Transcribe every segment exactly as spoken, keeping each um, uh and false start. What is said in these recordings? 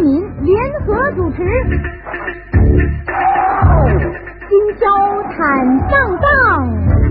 民联合主持。今宵坦荡荡，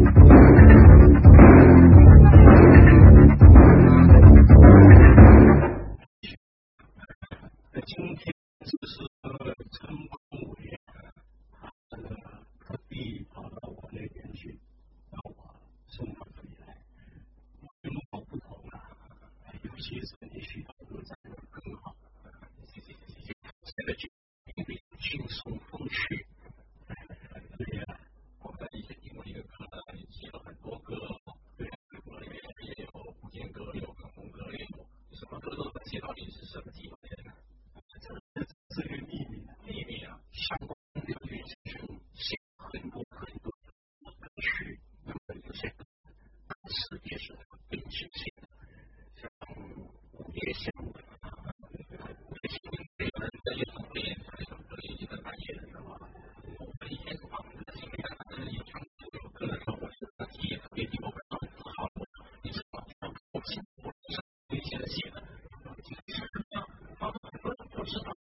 今天就是陈光伟他特地跑到我那边去，让我送他回来。跟我不同啊，有些时候你需要歌唱的更好，现在就比较轻松风趣。对呀，我们以前听过一个歌，写了很多歌，对，歌里面也有古典歌，有港风歌，也有什么歌都能写到底是什么地方的。这个秘密秘密啊，相关的原声写很多很多歌曲，那么有些歌词也是很真实性的，像午夜香的啊，午夜香每个人在夜场里演唱一首歌，已经在半夜的时候，我们以前放歌经历啊，演唱这首歌的时候，我是自己也特别听，我感到很自豪，你知道吗？我现我是以前写的，其实呢，啊，很多人不知道。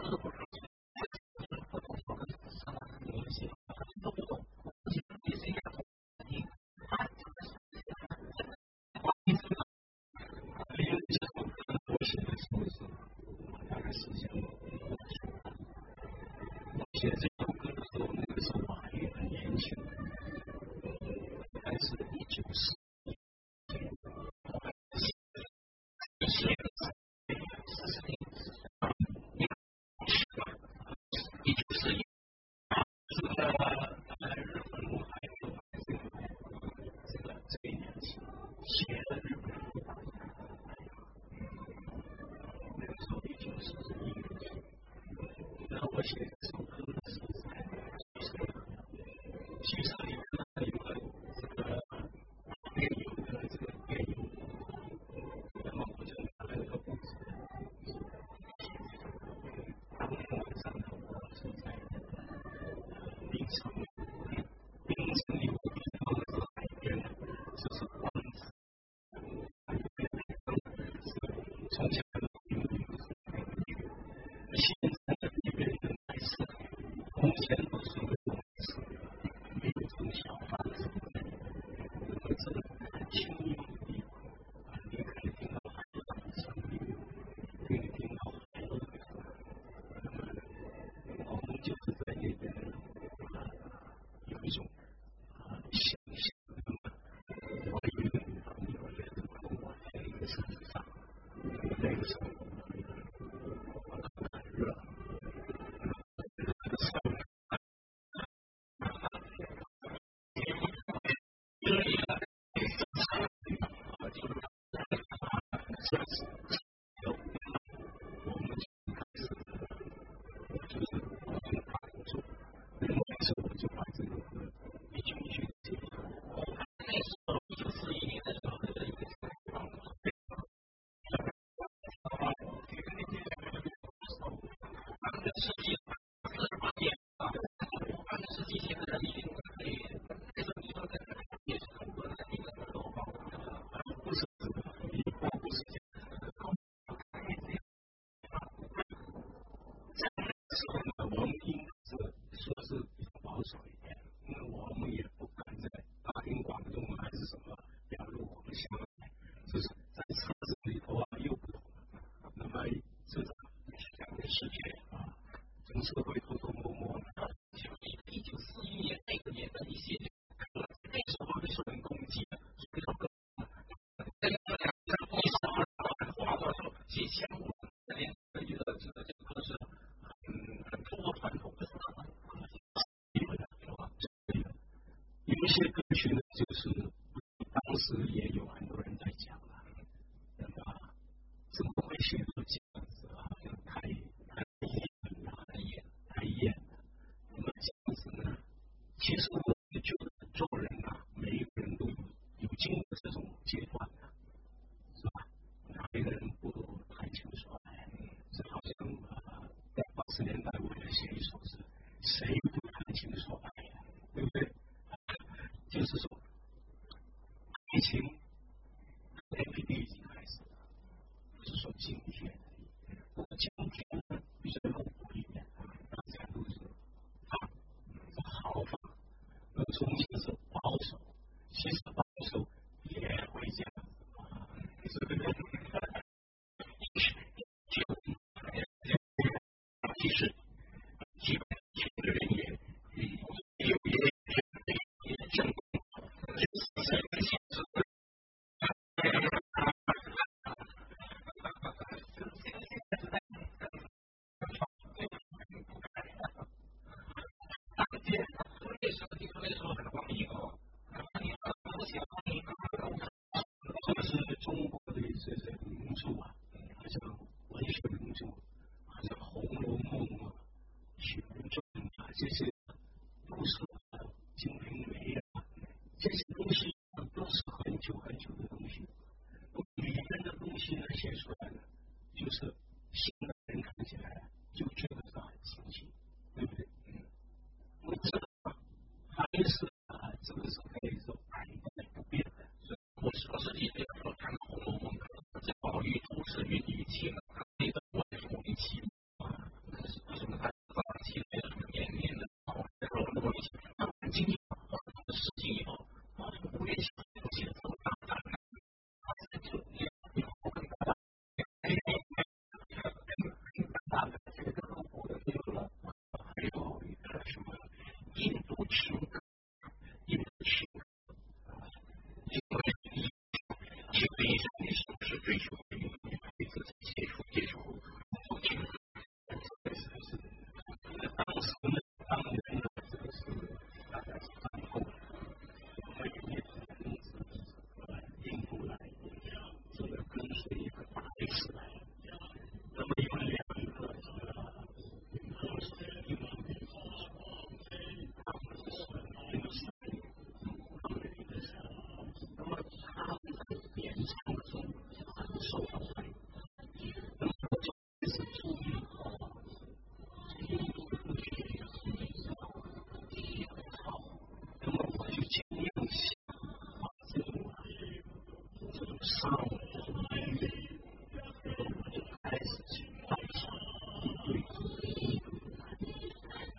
写这首歌的时候，那个时候我还很年轻，还是一九四一年，写的一九四一，是在在日本我还有这个这个这一年写的日本舞蹈，那个时候一九四一年，然后我写这首歌的时候，其实里面有个这个电影的这个电影，然后我就拿了一个布子，当天晚上呢，我是在冰城，冰城有个地方是海边的，就是湾子，从前的冰城现在的那边的白色，从前都是那种没有从小房子，我这个很轻易的地方，你可以听到海浪的声音，可以听到海浪的声音，我们就是在那边有一种想象的，我有一个女朋友也是跟我在一个车子上，那个时候很热，我们应该是说是比较保守一点，因为我们也不敢在大庭广众还是什么表露我们相爱，就是在车子里头啊又不同。那么这种两个世界啊，从社会偷偷摸摸的，就一九四一年那个年的一些那时候是很攻击的，这首歌，这个两个一首二话到说几千五年的一个这个这个歌是。很突破传统的，有一些歌曲呢，就是当时也有很多人在讲啊，那么怎么会写到这样子啊？太太艳了，太艳，太艳了。那么这样子呢，其实我觉得做人啊，每一个人都有有经过这种阶段的，是吧？哪一个人不谈情说爱？就好像呃，在八十年代我也写一首诗，谁不谈情说爱呀？对不对？就是说，爱情 A P P 已经开始了，不是说今天。 我今天呢，必须在我里面，那才都是法，是好法。那重庆是保守，其实保守也会这样啊，这个人其实基本上的人也有一些成功，就是在这些这是中国的这些名著啊，好像文学名著，好像《红楼梦》啊、《群众》啊，这些都是金瓶梅啊，这些东西都是很久很久的东西。里面的东西呢，写出来呢，就是现代人看起来就觉得是很新奇，对不对？我这个还是啊，这个是可以说百代不变的。我说实际这个时候看《红楼梦》，这宝玉都是云雨情，那个我也是莫名其妙啊，为什么他早期那个什么年年的好，然后莫名其妙，经历了事情以后，啊，五月小东西都大大的，就以后更大大，哎，更大的这个我的这个还有一个什么印度情歌，印度情歌。因为基本上你是不是追求你对自己接触接触不清楚？当时呢，当年的这个是大概是战后，我们也跟印度来，这个跟随一个大历史来，那么有两个这个印度的印度的他们是印度是他们的一个是。那么他们的演唱的时候很受到欢迎。那么这是注意哦，印度的学是很好。那么我就尽量想把这种这种上这种音乐，然后我就开始去带上对印度的男人。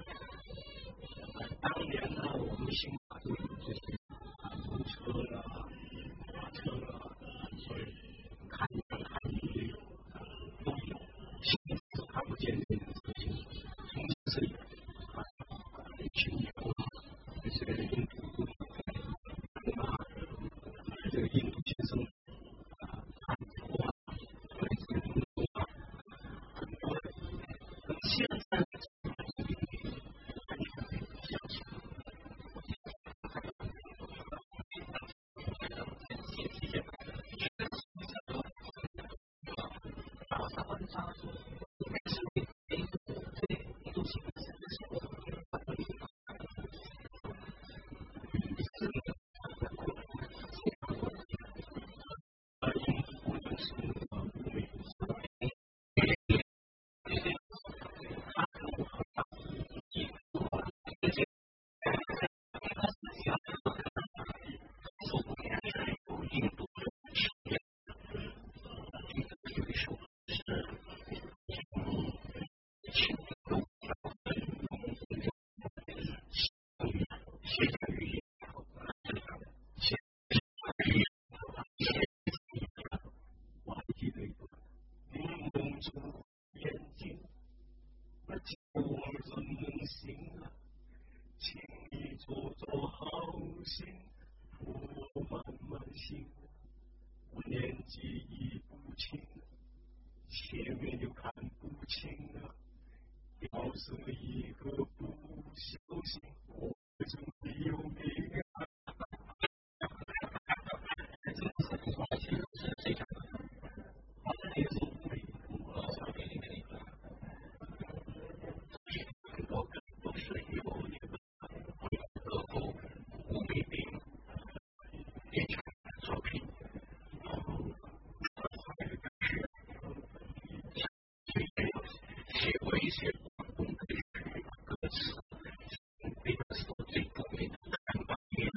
当年呢，我们新马队这些公车啦。车了，所以看看看旅游都有，现在是看不见这种事情。从这里啊，一群人这些印度啊，这个印度先生啊，汉服啊，这个民族啊，很多的。那么现在呢，完全没有相信。我还记得一个云梦出眼睛，那叫我怎能行啊？请你做做好心，扶我慢慢行。我年纪已不轻，前面又看不清啊。要是一个不小心，我真的有命啊！写过一些广东歌曲歌词，那个时候最著名的看板乐